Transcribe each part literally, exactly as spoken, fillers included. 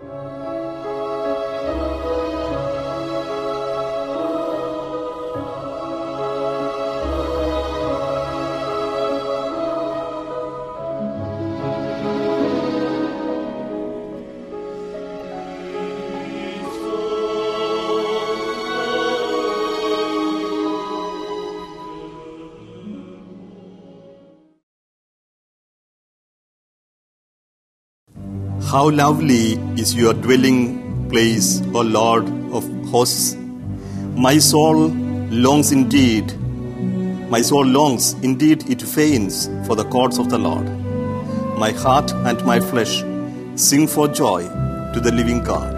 How lovely is your dwelling place, O Lord of hosts. My soul longs indeed, my soul longs, indeed it faints for the courts of the Lord. My heart and my flesh sing for joy to the living God.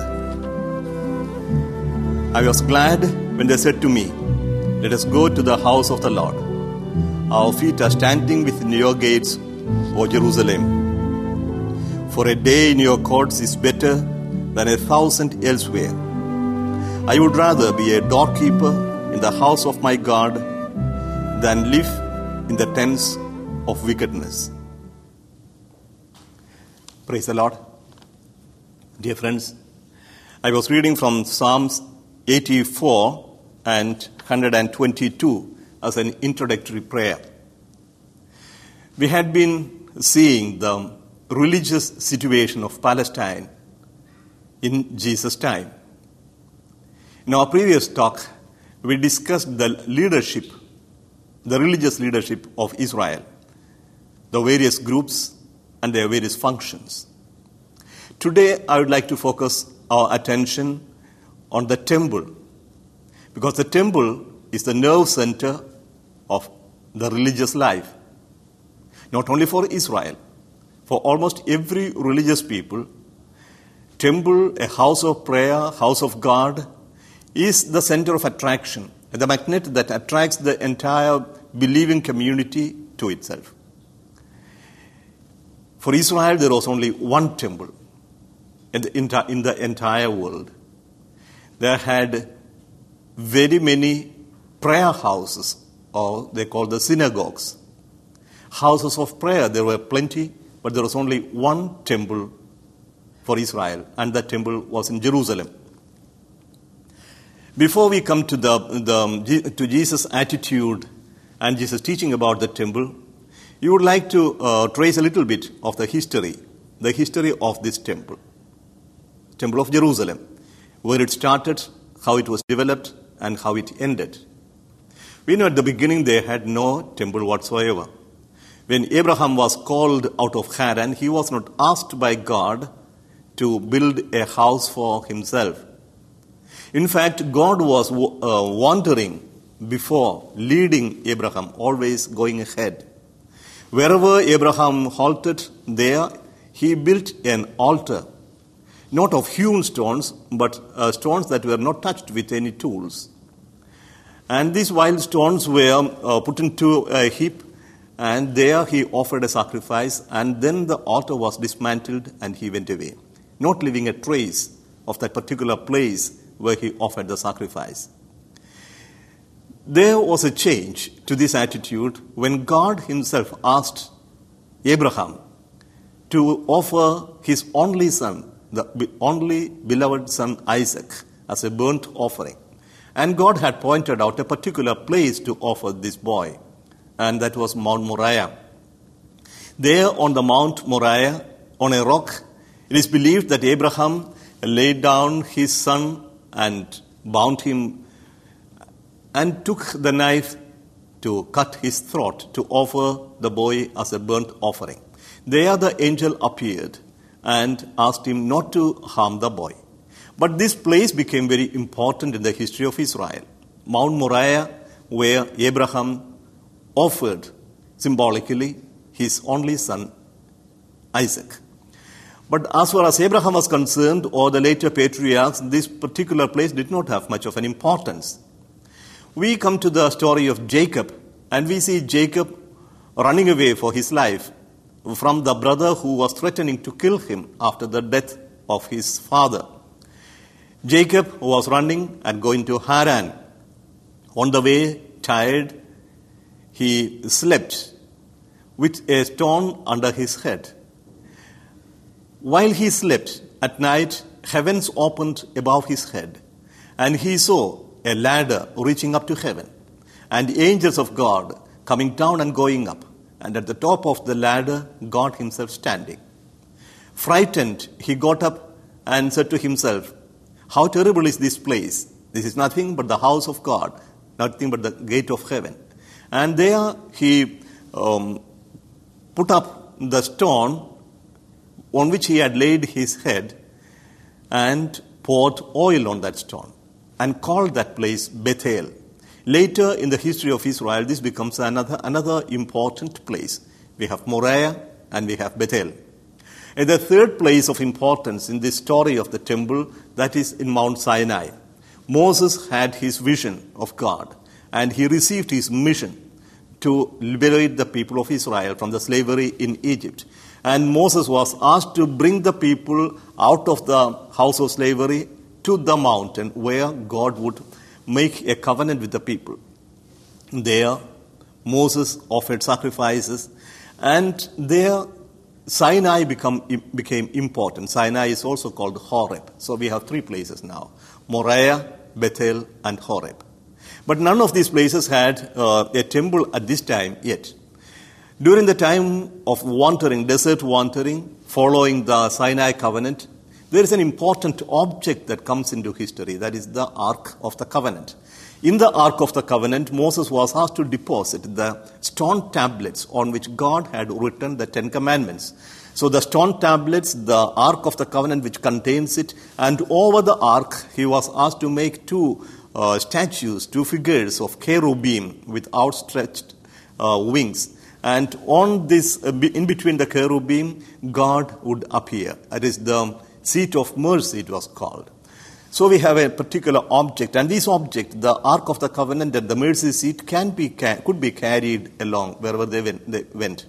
I was glad when they said to me, let us go to the house of the Lord. Our feet are standing within your gates, O Jerusalem. For a day in your courts is better than a thousand elsewhere. I would rather be a doorkeeper in the house of my God than live in the tents of wickedness. Praise the Lord. Dear friends, I was reading from Psalms eighty-four and one hundred twenty-two as an introductory prayer. We had been seeing the religious situation of Palestine in Jesus' time. In our previous talk, we discussed the leadership, the religious leadership of Israel, the various groups and their various functions. Today, I would like to focus our attention on the temple, because the temple is the nerve center of the religious life, not only for Israel. For almost every religious people, temple, a house of prayer, house of God, is the center of attraction, the magnet that attracts the entire believing community to itself. For Israel, there was only one temple in the, enti- in the entire world. There had very many prayer houses, or they call the synagogues. Houses of prayer, there were plenty, but there was only one temple for Israel, and that temple was in Jerusalem. Before we come to the, the to Jesus' attitude and Jesus' teaching about the temple, you would like to uh, trace a little bit of the history, the history of this temple, Temple of Jerusalem, where it started, how it was developed, and how it ended. We know at the beginning they had no temple whatsoever. When Abraham was called out of Haran, he was not asked by God to build a house for himself. In fact, God was uh, wandering before, leading Abraham, always going ahead. Wherever Abraham halted, there he built an altar, not of hewn stones, but uh, stones that were not touched with any tools. And these wild stones were uh, put into a heap, and there he offered a sacrifice, and then the altar was dismantled and he went away, not leaving a trace of that particular place where he offered the sacrifice. There was a change to this attitude when God himself asked Abraham to offer his only son, the only beloved son Isaac, as a burnt offering. And God had pointed out a particular place to offer this boy, and that was Mount Moriah. There on the Mount Moriah, on a rock, it is believed that Abraham laid down his son and bound him and took the knife to cut his throat to offer the boy as a burnt offering. There the angel appeared and asked him not to harm the boy. But this place became very important in the history of Israel. Mount Moriah, where Abraham offered symbolically his only son, Isaac. But as far as Abraham was concerned, or the later patriarchs, this particular place did not have much of an importance. We come to the story of Jacob, and we see Jacob running away for his life from the brother who was threatening to kill him after the death of his father. Jacob was running and going to Haran. On the way, tired, he slept with a stone under his head. While he slept at night, heavens opened above his head, and he saw a ladder reaching up to heaven, and angels of God coming down and going up, and at the top of the ladder, God himself standing. Frightened, he got up and said to himself, "How terrible is this place! This is nothing but the house of God, nothing but the gate of heaven." And there he um, put up the stone on which he had laid his head and poured oil on that stone and called that place Bethel. Later in the history of Israel, this becomes another, another important place. We have Moriah and we have Bethel. And the third place of importance in this story of the temple, that is in Mount Sinai. Moses had his vision of God, and he received his mission to liberate the people of Israel from the slavery in Egypt. And Moses was asked to bring the people out of the house of slavery to the mountain where God would make a covenant with the people. There, Moses offered sacrifices, and there Sinai become, became important. Sinai is also called Horeb. So we have three places now: Moriah, Bethel, and Horeb. But none of these places had uh, a temple at this time yet. During the time of wandering, desert wandering, following the Sinai covenant, there is an important object that comes into history. That is the Ark of the Covenant. In the Ark of the Covenant, Moses was asked to deposit the stone tablets on which God had written the Ten Commandments. So the stone tablets, the Ark of the Covenant which contains it, and over the Ark he was asked to make two uh, statues, two figures of cherubim with outstretched uh, wings. And on this, uh, in between the cherubim, God would appear. That is the seat of mercy, it was called. So we have a particular object, and this object, the Ark of the Covenant and the mercy seat, can be could be carried along wherever they went. They went.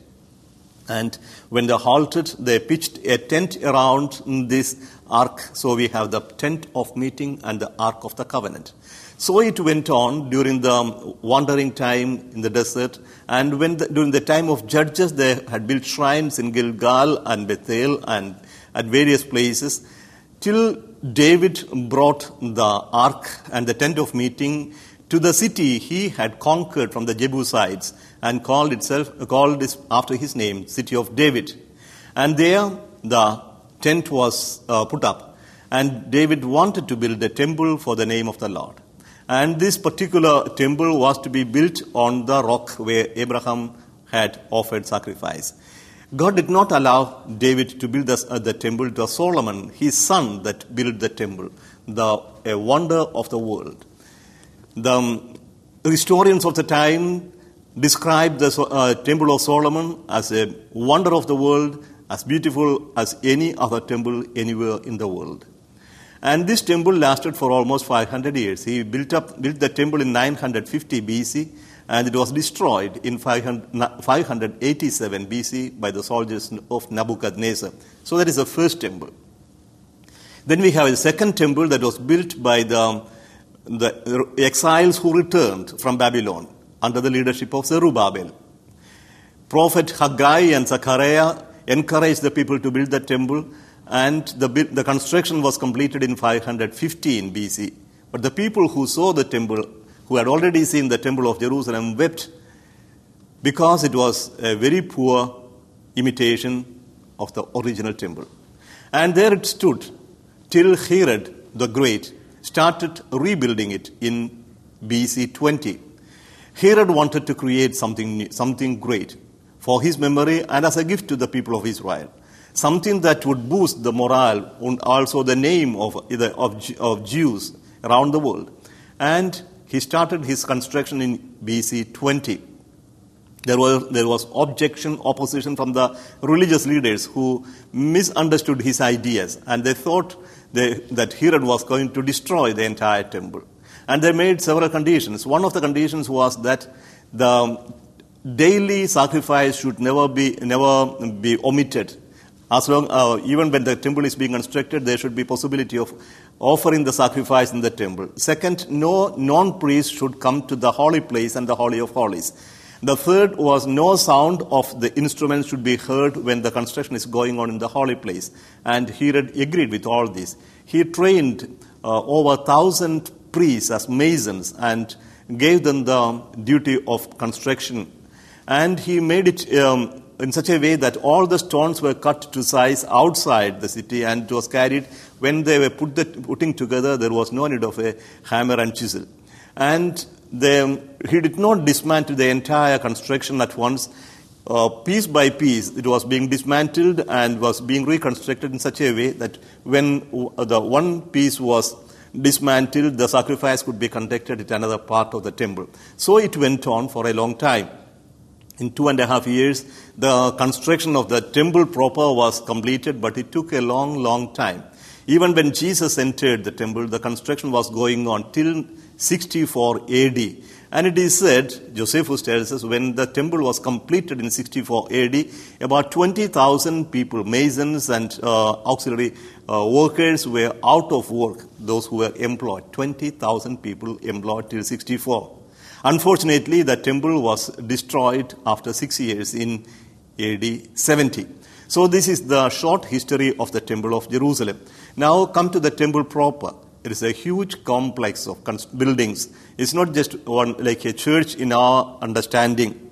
And when they halted, they pitched a tent around this ark. So we have the tent of meeting and the Ark of the Covenant. So it went on during the wandering time in the desert. And when the, during the time of Judges, they had built shrines in Gilgal and Bethel and at various places, till David brought the ark and the tent of meeting to the city he had conquered from the Jebusites and called itself called this after his name, City of David. And there the tent was uh, put up, and David wanted to build a temple for the name of the Lord. And this particular temple was to be built on the rock where Abraham had offered sacrifice. God did not allow David to build this, uh, the temple. It was Solomon, his son, that built the temple, the a wonder of the world. The um, historians of the time described the uh, temple of Solomon as a wonder of the world, as beautiful as any other temple anywhere in the world. And this temple lasted for almost five hundred years. He built up built the temple in nine hundred fifty B C, and it was destroyed in five hundred eighty-seven B C by the soldiers of Nebuchadnezzar. So that is the first temple. Then we have a second temple that was built by the, the exiles who returned from Babylon under the leadership of Zerubbabel. Prophet Haggai and Zechariah encouraged the people to build the temple, and the, the construction was completed in five hundred fifteen B C. But the people who saw the temple, who had already seen the temple of Jerusalem, wept because it was a very poor imitation of the original temple. And there it stood till Herod the Great started rebuilding it in B C twenty. Herod wanted to create something, something great for his memory and as a gift to the people of Israel. Something that would boost the morale and also the name of, of, of Jews around the world. And he started his construction in B C twenty. There was, there was objection, opposition from the religious leaders who misunderstood his ideas, and they thought they, that Herod was going to destroy the entire temple. And they made several conditions. One of the conditions was that the daily sacrifice should never be never be omitted. As long, uh, even when the temple is being constructed, there should be possibility of offering the sacrifice in the temple. Second, no non-priest should come to the holy place and the holy of holies. The third was no sound of the instruments should be heard when the construction is going on in the holy place. And Herod agreed with all this. He trained uh, over a thousand priests as masons and gave them the duty of construction. And he made it um, in such a way that all the stones were cut to size outside the city and it was carried. When they were put the, putting together, there was no need of a hammer and chisel. And they, he did not dismantle the entire construction at once. Uh, piece by piece, it was being dismantled and was being reconstructed in such a way that when the one piece was dismantled, the sacrifice could be conducted at another part of the temple. So it went on for a long time. In two and a half years, the construction of the temple proper was completed, but it took a long, long time. Even when Jesus entered the temple, the construction was going on till sixty-four A D. And it is said, Josephus tells us, when the temple was completed in sixty-four A D, about twenty thousand people, masons and uh, auxiliary uh, workers were out of work, those who were employed. twenty thousand people employed till sixty-four. Unfortunately, the temple was destroyed after six years in A D seventy. So this is the short history of the Temple of Jerusalem. Now come to the temple proper. It is a huge complex of buildings. It's not just one like a church in our understanding.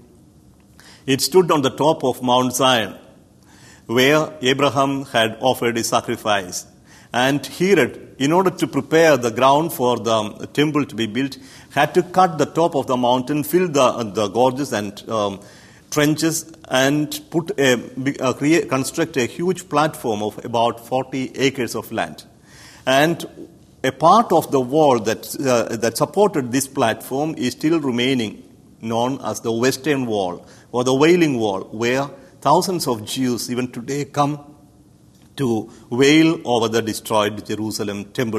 It stood on the top of Mount Zion, where Abraham had offered his sacrifice. And Herod, in order to prepare the ground for the temple to be built, had to cut the top of the mountain, fill the, the gorges and um, trenches, and put a, uh, create, construct a huge platform of about forty acres of land. And a part of the wall that uh, that supported this platform is still remaining, known as the Western Wall or the Wailing Wall, where thousands of Jews even today come to wail over the destroyed Jerusalem temple.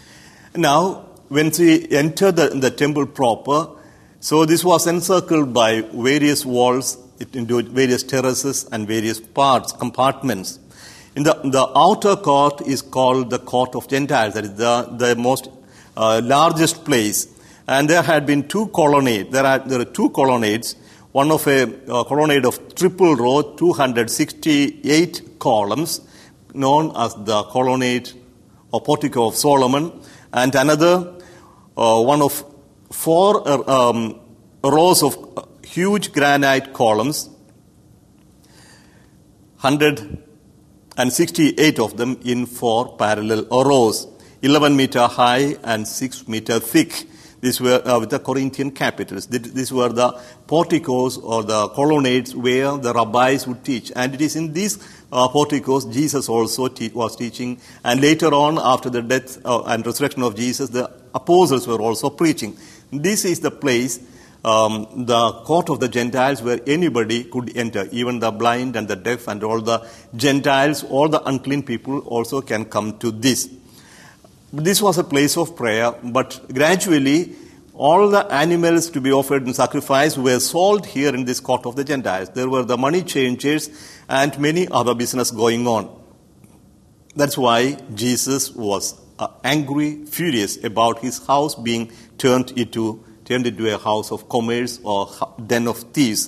Now, when we enter the, the temple proper, so this was encircled by various walls, it into various terraces and various parts, compartments. In the, the outer court is called the Court of Gentiles, that is the, the most uh, largest place. And there had been two colonnades. There are, there are two colonnades, one of a uh, colonnade of triple row, two hundred sixty-eight columns, known as the colonnade or portico of Solomon, and another uh, one of four uh, um, rows of uh, huge granite columns, one hundred sixty-eight of them in four parallel rows, eleven meter high and six meter thick. These were uh, with the Corinthian capitals. These were the porticos or the colonnades where the rabbis would teach. And it is in these uh, porticos Jesus also te- was teaching. And later on, after the death uh, and resurrection of Jesus, the apostles were also preaching. This is the place, um, the court of the Gentiles, where anybody could enter. Even the blind and the deaf and all the Gentiles, all the unclean people also can come to this. This was a place of prayer, but gradually all the animals to be offered in sacrifice were sold here in this court of the Gentiles. There were the money changers and many other business going on. That's why Jesus was uh, angry, furious about his house being turned into, turned into a house of commerce or den of thieves.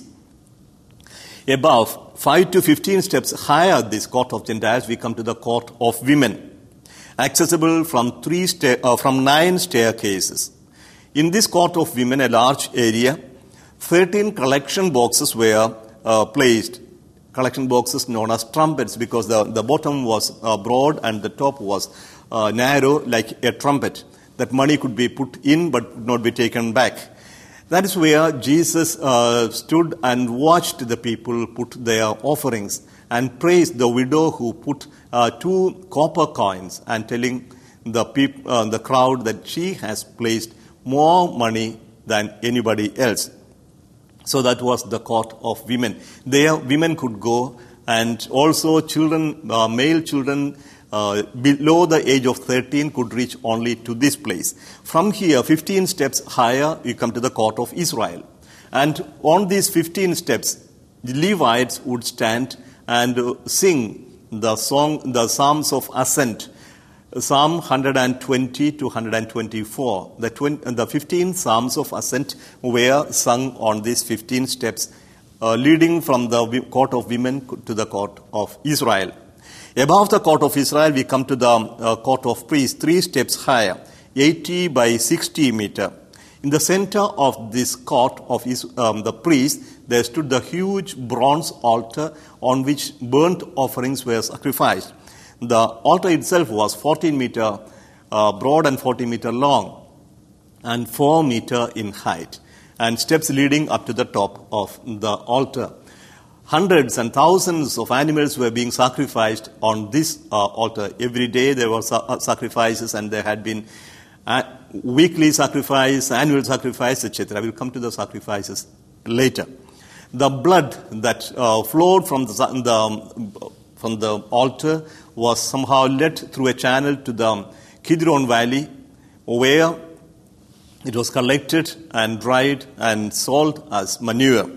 Above, five to fifteen steps higher this court of Gentiles, we come to the court of women, accessible from three sta- uh, from nine staircases. In this court of women, a large area, thirteen collection boxes were uh, placed. Collection boxes known as trumpets, because the, the bottom was uh, broad and the top was uh, narrow like a trumpet. That money could be put in but could not be taken back. That is where Jesus uh, stood and watched the people put their offerings and praised the widow who put uh, two copper coins and telling the peop- uh, the crowd that she has placed more money than anybody else. So that was the court of women. There women could go, and also children, uh, male children uh, below the age of thirteen could reach only to this place. From here, fifteen steps higher, you come to the court of Israel. And on these fifteen steps, the Levites would stand and sing the song, the Psalms of Ascent. Psalm one hundred twenty to one hundred twenty-four. The, twenty, the fifteen Psalms of Ascent were sung on these fifteen steps, uh, leading from the court of women to the court of Israel. Above the court of Israel, we come to the uh, court of priests, three steps higher, eighty by sixty meter. In the center of this court of um, the priests, there stood the huge bronze altar on which burnt offerings were sacrificed. The altar itself was fourteen meter uh, broad and forty meter long and four meter in height, and steps leading up to the top of the altar. Hundreds and thousands of animals were being sacrificed on this uh, altar. Every day there were sa- sacrifices, and there had been uh, weekly sacrifice, annual sacrifice, et cetera. We'll come to the sacrifices later. The blood that uh, flowed from the, the from the altar was somehow led through a channel to the Kidron Valley, where it was collected and dried and sold as manure.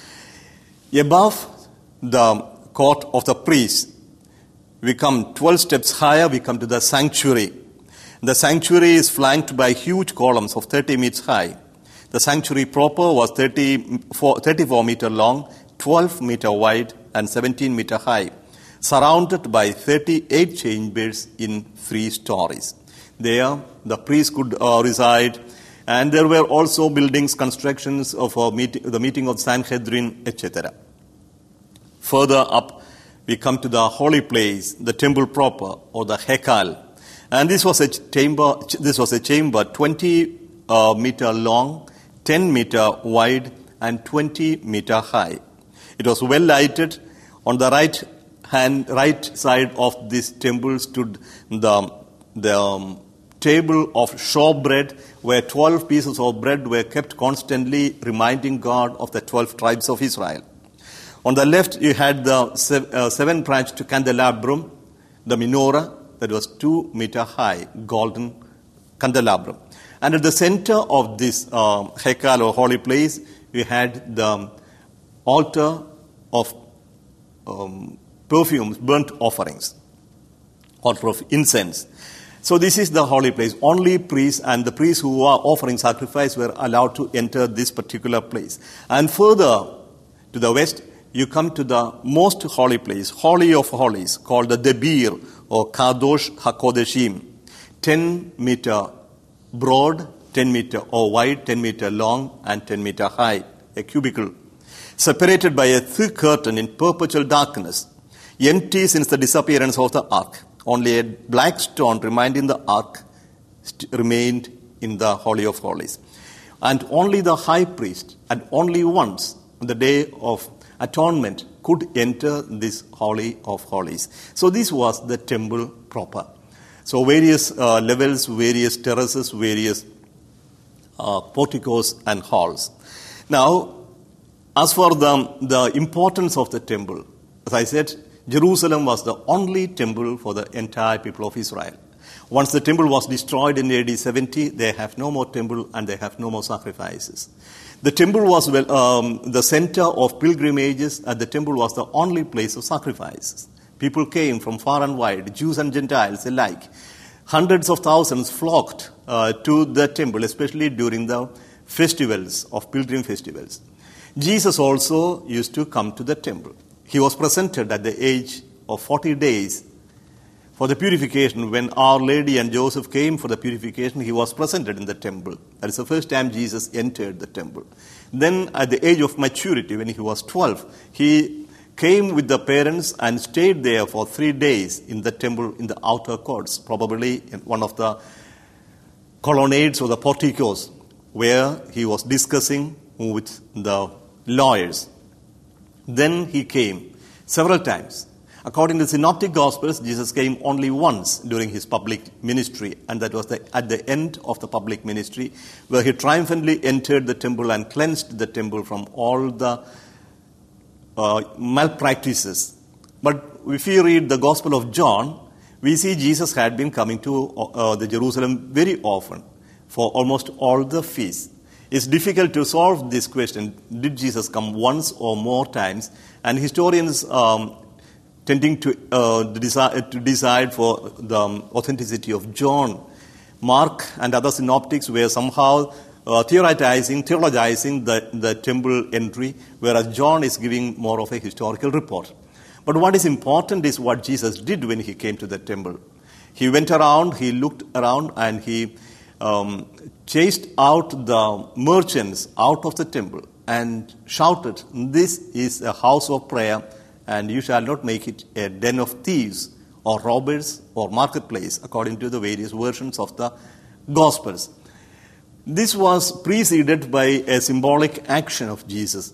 Above the court of the priests, we come twelve steps higher, we come to the sanctuary. The sanctuary is flanked by huge columns of thirty meters high. The sanctuary proper was thirty-four, thirty-four meter long, twelve meter wide, and seventeen meter high, surrounded by thirty-eight chambers in three stories. There, the priests could uh, reside, and there were also buildings, constructions of a meeting, the meeting of Sanhedrin, et cetera. Further up, we come to the holy place, the temple proper, or the Hekal. And this was a chamber. This was a chamber twenty uh, meter long, ten meter wide, and twenty meter high. It was well lighted. On the right hand, right side of this temple stood the the um, table of showbread, where twelve pieces of bread were kept constantly, reminding God of the twelve tribes of Israel. On the left, you had the seven-branched candelabrum, the menorah, that was two meter high, golden candelabrum. And at the center of this uh, Hekal or holy place, we had the altar of um, perfumes, burnt offerings, altar of incense. So this is the holy place. Only priests and the priests who are offering sacrifice were allowed to enter this particular place. And further to the west, you come to the most holy place, Holy of Holies, called the Debir or Kadosh HaKodeshim, ten meter broad, ten meter or wide, ten meter long, and ten meter high, a cubicle, separated by a thick curtain in perpetual darkness, empty since the disappearance of the ark. Only a black stone reminding the ark st- remained in the Holy of Holies. And only the high priest, and only once on the day of atonement, could enter this Holy of Holies. So this was the temple proper. So various uh, levels, various terraces, various uh, porticos and halls. Now, as for the, the importance of the temple, as I said, Jerusalem was the only temple for the entire people of Israel. Once the temple was destroyed in A D seventy, they have no more temple and they have no more sacrifices. The temple was well, um, the center of pilgrimages, and the temple was the only place of sacrifices. People came from far and wide, Jews and Gentiles alike. Hundreds of thousands flocked uh, to the temple, especially during the festivals of pilgrim festivals. Jesus also used to come to the temple. He was presented at the age of forty days for the purification. When Our Lady and Joseph came for the purification, he was presented in the temple. That is the first time Jesus entered the temple. Then at the age of maturity, when he was twelve, he came with the parents and stayed there for three days in the temple in the outer courts, probably in one of the colonnades or the porticos, where he was discussing with the lawyers. Then he came several times. According to the Synoptic Gospels, Jesus came only once during his public ministry, and that was the, at the end of the public ministry, where he triumphantly entered the temple and cleansed the temple from all the uh, malpractices. But if you read the Gospel of John, we see Jesus had been coming to uh, the Jerusalem very often for almost all the feasts. It's difficult to solve this question, did Jesus come once or more times? And historians um, tending to, uh, decide, to decide for the um, authenticity of John. Mark and other synoptics were somehow uh, theorizing, theologizing the, the temple entry, whereas John is giving more of a historical report. But what is important is what Jesus did when he came to the temple. He went around, he looked around, and he um, chased out the merchants out of the temple and shouted, "This is a house of prayer, and you shall not make it a den of thieves or robbers or marketplace," according to the various versions of the Gospels. This was preceded by a symbolic action of Jesus.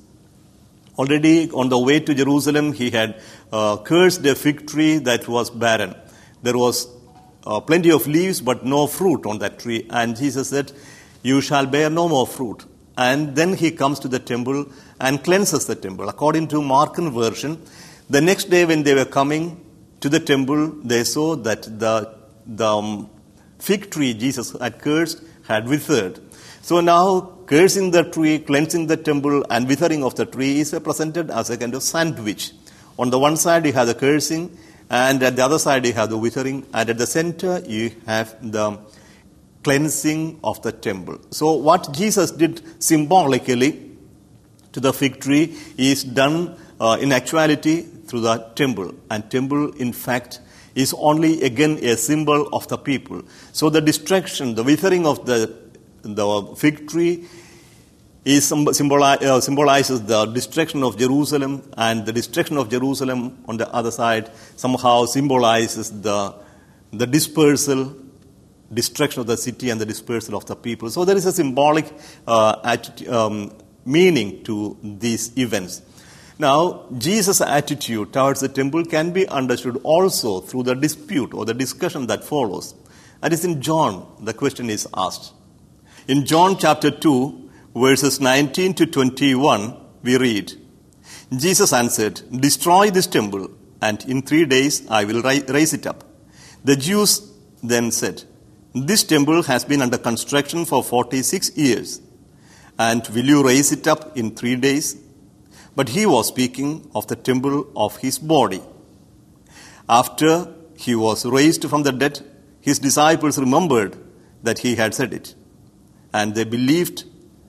Already on the way to Jerusalem, he had uh, cursed a fig tree that was barren. There was uh, plenty of leaves, but no fruit on that tree. And Jesus said, "You shall bear no more fruit." And then he comes to the temple and cleanses the temple. According to Markan version, the next day when they were coming to the temple, they saw that the, the um, fig tree Jesus had cursed had withered. So now, cursing the tree, cleansing the temple, and withering of the tree is presented as a kind of sandwich. On the one side, you have the cursing, and at the other side, you have the withering, and at the center, you have the cleansing of the temple. So what Jesus did symbolically to the fig tree is done uh, in actuality through the temple. And temple, in fact, is only again a symbol of the people. So the destruction, the withering of the, the fig tree is symboli- uh, symbolizes the destruction of Jerusalem, and the destruction of Jerusalem on the other side somehow symbolizes the, the dispersal, destruction of the city and the dispersal of the people. So there is a symbolic uh, attitude, um, meaning to these events. Now, Jesus' attitude towards the temple can be understood also through the dispute or the discussion that follows. That is in John, the question is asked. In John chapter two, verses nineteen to twenty-one, we read, Jesus answered, "Destroy this temple, and in three days I will raise it up." The Jews then said, "This temple has been under construction for forty-six years, and will you raise it up in three days? But he was speaking of the temple of his body. After he was raised from the dead, his disciples remembered that he had said it, and they believed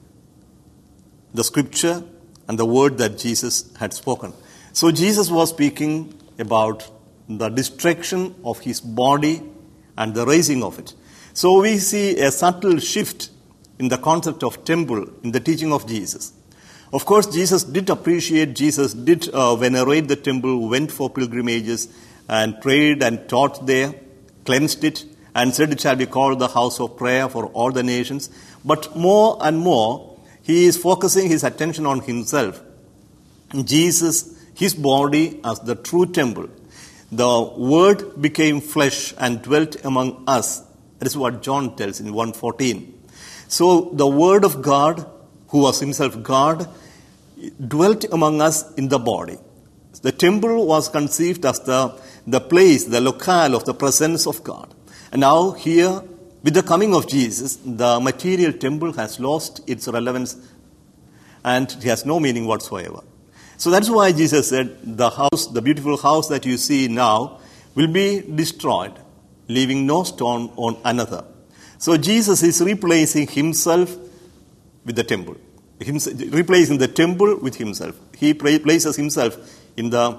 the scripture and the word that Jesus had spoken. So Jesus was speaking about the destruction of his body and the raising of it. So we see a subtle shift in the concept of temple in the teaching of Jesus. Of course, Jesus did appreciate, Jesus did uh, venerate the temple, went for pilgrimages and prayed and taught there, cleansed it, and said it shall be called the house of prayer for all the nations. But more and more, he is focusing his attention on himself. Jesus, his body as the true temple. The Word became flesh and dwelt among us. That is what John tells in one fourteen. So the Word of God, who was himself God, dwelt among us in the body. The temple was conceived as the, the place, the locale of the presence of God. And now here, with the coming of Jesus, the material temple has lost its relevance and it has no meaning whatsoever. So that's why Jesus said, the house, the beautiful house that you see now will be destroyed, leaving no stone on another. So Jesus is replacing himself with the temple, himself, replacing the temple with himself. He places himself in the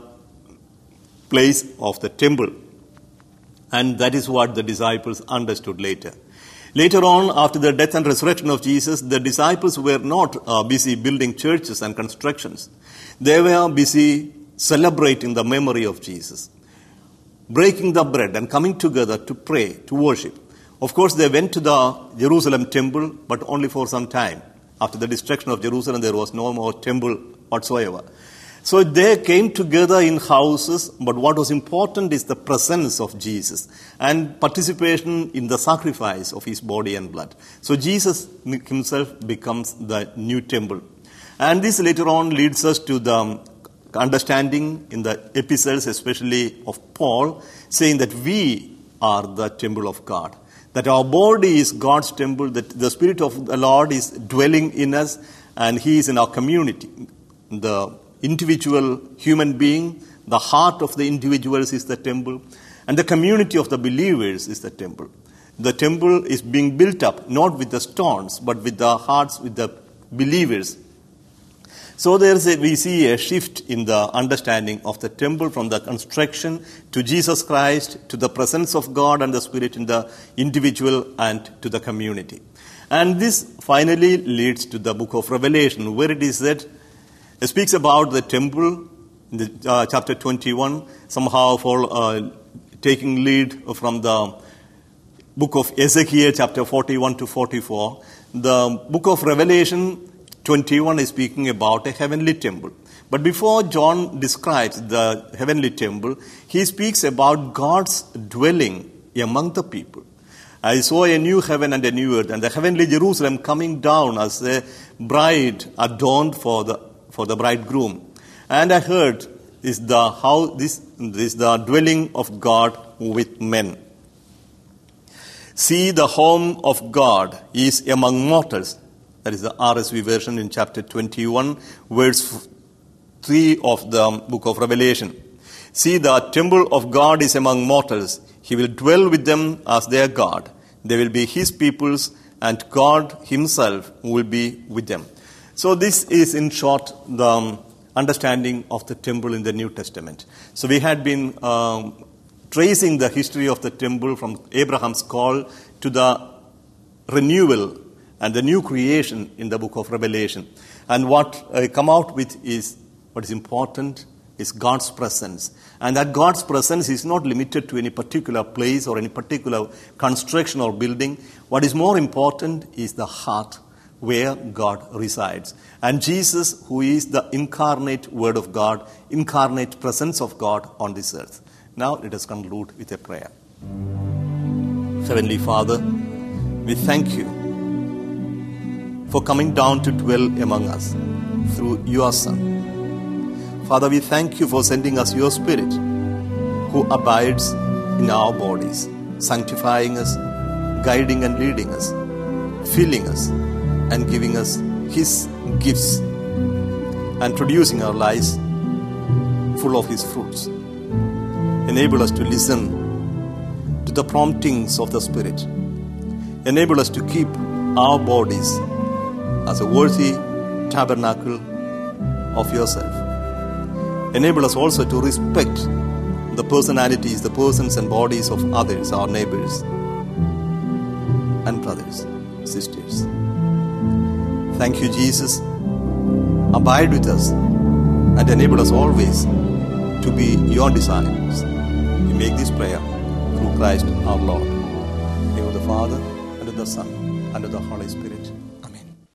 place of the temple. And that is what the disciples understood later. Later on, after the death and resurrection of Jesus, the disciples were not uh, busy building churches and constructions. They were busy celebrating the memory of Jesus, breaking the bread and coming together to pray, to worship. Of course, they went to the Jerusalem temple, but only for some time. After the destruction of Jerusalem, there was no more temple whatsoever. So they came together in houses, but what was important is the presence of Jesus and participation in the sacrifice of his body and blood. So Jesus himself becomes the new temple. And this later on leads us to the understanding in the epistles, especially of Paul, saying that we are the temple of God. That our body is God's temple, that the Spirit of the Lord is dwelling in us, and he is in our community. The individual human being the heart of the individuals is the temple, and the community of the believers is the temple. The temple is being built up not with the stones, but with the hearts, with the believers. So there is a, we see a shift in the understanding of the temple from the construction to Jesus Christ, to the presence of God and the Spirit in the individual and to the community. And this finally leads to the book of Revelation, where it is that it speaks about the temple in the, uh, chapter twenty-one, somehow for uh, taking lead from the book of Ezekiel, chapter forty-one to forty-four. The book of Revelation twenty-one is speaking about a heavenly temple. But before John describes the heavenly temple, he speaks about God's dwelling among the people. I saw a new heaven and a new earth, and the heavenly Jerusalem coming down as a bride adorned for the for the bridegroom. And I heard is the how this is the dwelling of God with men. See, the home of God is among mortals. That is the R S V version in chapter twenty-one, verse three of the book of Revelation. See, the temple of God is among mortals. He will dwell with them as their God. They will be his peoples, and God himself will be with them. So this is, in short, the understanding of the temple in the New Testament. So we had been um, tracing the history of the temple from Abraham's call to the renewal and the new creation in the book of Revelation. And what I come out with is, what is important is God's presence. And that God's presence is not limited to any particular place or any particular construction or building. What is more important is the heart where God resides. And Jesus, who is the incarnate Word of God, incarnate presence of God on this earth. Now let us conclude with a prayer. Heavenly Father, we thank you for coming down to dwell among us through your Son. Father, we thank you for sending us your Spirit, who abides in our bodies, sanctifying us, guiding and leading us, filling us, and giving us his gifts, and producing our lives full of his fruits. Enable us to listen to the promptings of the Spirit. Enable us to keep our bodies as a worthy tabernacle of yourself. Enable us also to respect the personalities, the persons and bodies of others, our neighbors and brothers, sisters. Thank you, Jesus. Abide with us and enable us always to be your disciples. We make this prayer through Christ our Lord. In the name of the Father, and of the Son, and of the Holy Spirit.